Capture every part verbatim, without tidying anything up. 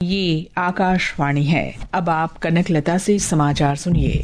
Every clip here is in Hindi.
ये आकाशवाणी है। अब आप कनकलता से समाचार सुनिए।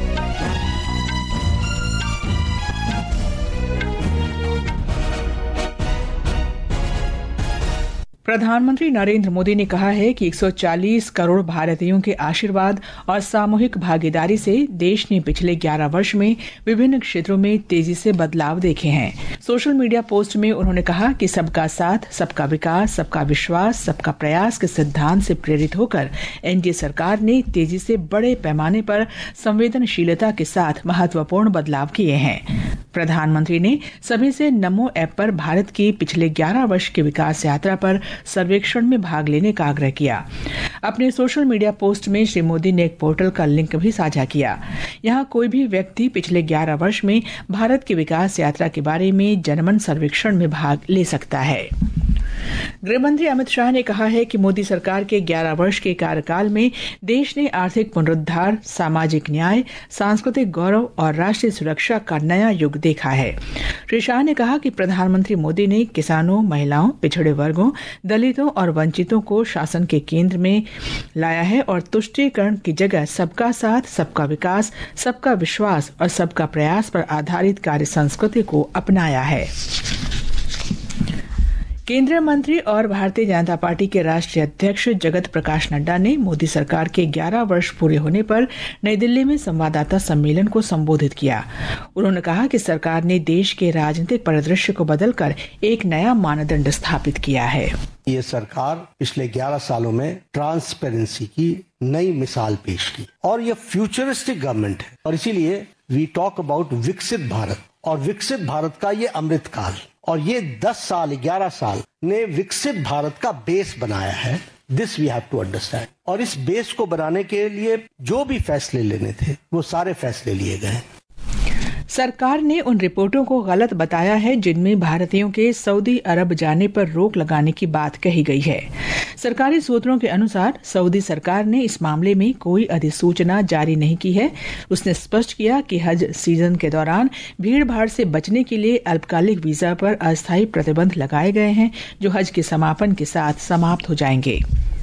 प्रधानमंत्री नरेंद्र मोदी ने कहा है कि एक सौ चालीस करोड़ भारतीयों के आशीर्वाद और सामूहिक भागीदारी से देश ने पिछले ग्यारह वर्ष में विभिन्न क्षेत्रों में तेजी से बदलाव देखे हैं। सोशल मीडिया पोस्ट में उन्होंने कहा कि सबका साथ, सबका विकास, सबका विश्वास, सबका प्रयास के सिद्धांत से प्रेरित होकर एनडीए सरकार ने तेजी से बड़े पैमाने पर संवेदनशीलता के साथ महत्वपूर्ण बदलाव किए हैं। प्रधानमंत्री ने सभी से नमो ऐप पर भारत की पिछले ग्यारह वर्ष की विकास यात्रा पर सर्वेक्षण में भाग लेने का आग्रह किया। अपने सोशल मीडिया पोस्ट में श्री मोदी ने एक पोर्टल का लिंक भी साझा किया। यहाँ कोई भी व्यक्ति पिछले ग्यारह वर्ष में भारत की विकास यात्रा के बारे में जनमन सर्वेक्षण में भाग ले सकता है। गृहमंत्री अमित शाह ने कहा है कि मोदी सरकार के ग्यारह वर्ष के कार्यकाल में देश ने आर्थिक पुनरुद्धार, सामाजिक न्याय, सांस्कृतिक गौरव और राष्ट्रीय सुरक्षा का नया युग देखा है। श्री शाह ने कहा कि प्रधानमंत्री मोदी ने किसानों, महिलाओं, पिछड़े वर्गों, दलितों और वंचितों को शासन के केंद्र में लाया है और तुष्टीकरण की जगह सबका साथ, सबका विकास, सबका विश्वास और सबका प्रयास पर आधारित कार्य संस्कृति को अपनाया है। केंद्रीय मंत्री और भारतीय जनता पार्टी के राष्ट्रीय अध्यक्ष जगत प्रकाश नड्डा ने मोदी सरकार के ग्यारह वर्ष पूरे होने पर नई दिल्ली में संवाददाता सम्मेलन को संबोधित किया। उन्होंने कहा कि सरकार ने देश के राजनीतिक परिदृश्य को बदलकर एक नया मानदंड स्थापित किया है। ये सरकार पिछले ग्यारह सालों में ट्रांसपेरेंसी की नई मिसाल पेश की और ये फ्यूचरिस्टिक गवर्नमेंट है और इसीलिए वी टॉक अबाउट विकसित भारत और विकसित भारत का ये अमृत काल और ये दस साल ग्यारह साल ने विकसित भारत का बेस बनाया है। This we have to understand और इस बेस को बनाने के लिए जो भी फैसले लेने थे वो सारे फैसले लिए गए। सरकार ने उन रिपोर्टों को गलत बताया है जिनमें भारतीयों के सऊदी अरब जाने पर रोक लगाने की बात कही गई है। सरकारी सूत्रों के अनुसार सऊदी सरकार ने इस मामले में कोई अधिसूचना जारी नहीं की है। उसने स्पष्ट किया कि हज सीजन के दौरान भीड़ भाड़ से बचने के लिए अल्पकालिक वीजा पर अस्थायी प्रतिबंध लगाए गए हैं जो हज के समापन के साथ समाप्त हो जाएंगे।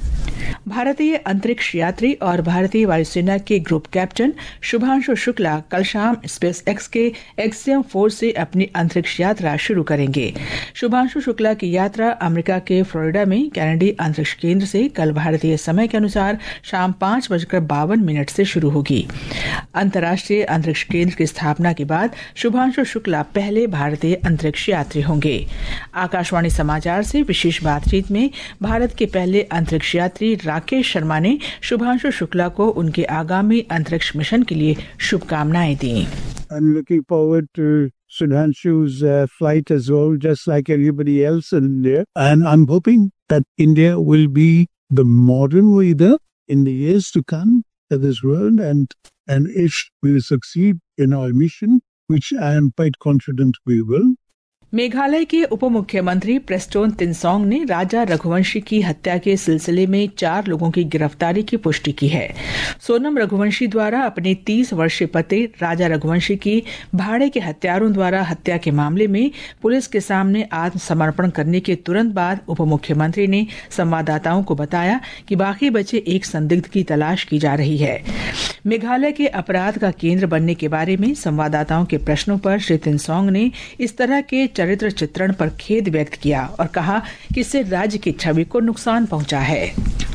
भारतीय अंतरिक्ष यात्री और भारतीय वायुसेना के ग्रुप कैप्टन शुभांशु शुक्ला कल शाम स्पेस एक्स के एक्सियम फोर से अपनी अंतरिक्ष यात्रा शुरू करेंगे। शुभांशु शुक्ला की यात्रा अमेरिका के फ्लोरिडा में कैनेडी अंतरिक्ष केंद्र से कल भारतीय समय के अनुसार शाम पांच बजकर बावन मिनट से शुरू होगी। अंतर्राष्ट्रीय अंतरिक्ष केंद्र की स्थापना के बाद शुभांशु शुक्ला पहले भारतीय अंतरिक्ष यात्री होंगे। आकाशवाणी समाचार से विशेष बातचीत में भारत के पहले अंतरिक्ष यात्री राकेश शर्मा ने शुभांशु शुक्ला को उनके आगामी अंतरिक्ष मिशन के लिए शुभकामनाएं दी। I'm looking forward to Sudhanshu's uh, flight as well, just like everybody else in India. And I'm hoping that India will be the modern leader in the years to come of this world, and and it will succeed in our mission, which I am quite confident we will. Meghalaya के उप मुख्यमंत्री प्रेस्टोन तिनसोंग ने राजा रघुवंशी की हत्या के सिलसिले में चार लोगों की गिरफ्तारी की पुष्टि की है। सोनम रघुवंशी द्वारा अपने तीस वर्षीय पति राजा रघुवंशी की भाड़े के हत्यारों द्वारा हत्या के मामले में पुलिस के सामने आत्मसमर्पण करने के तुरंत बाद उप मुख्यमंत्री ने संवाददाताओं को बताया कि बाकी बचे एक संदिग्ध की तलाश की जा रही है। मेघालय के अपराध का केंद्र बनने के बारे में संवाददाताओं के प्रश्नों पर श्री तिनसोंग ने इस तरह के चरित्र चित्रण पर खेद व्यक्त किया और कहा कि इससे राज्य की छवि को नुकसान पहुंचा है।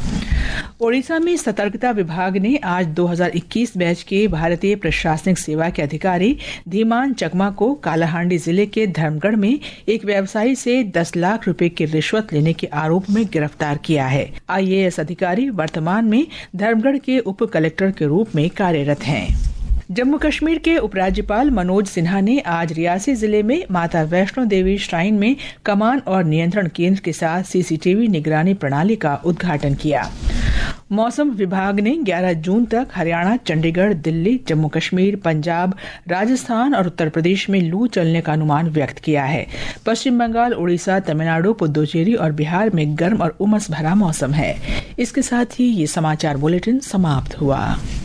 ओडिशा में सतर्कता विभाग ने आज दो हज़ार इक्कीस बैच के भारतीय प्रशासनिक सेवा के अधिकारी धीमान चकमा को कालाहांडी जिले के धर्मगढ़ में एक व्यवसायी से दस लाख रुपए की रिश्वत लेने के आरोप में गिरफ्तार किया है। आईएएस अधिकारी वर्तमान में धर्मगढ़ के उप कलेक्टर के रूप में कार्यरत हैं। जम्मू कश्मीर के उपराज्यपाल मनोज सिन्हा ने आज रियासी जिले में माता वैष्णो देवी श्राइन में कमान और नियंत्रण केंद्र के साथ सीसीटीवी निगरानी प्रणाली का उद्घाटन किया। मौसम विभाग ने ग्यारह जून तक हरियाणा, चंडीगढ़, दिल्ली, जम्मू कश्मीर, पंजाब, राजस्थान और उत्तर प्रदेश में लू चलने का अनुमान व्यक्त किया है। पश्चिम बंगाल, उड़ीसा, तमिलनाडु, पुदुचेरी और बिहार में गर्म और उमस भरा मौसम है। इसके साथ ही ये समाचार बुलेटिन समाप्त हुआ।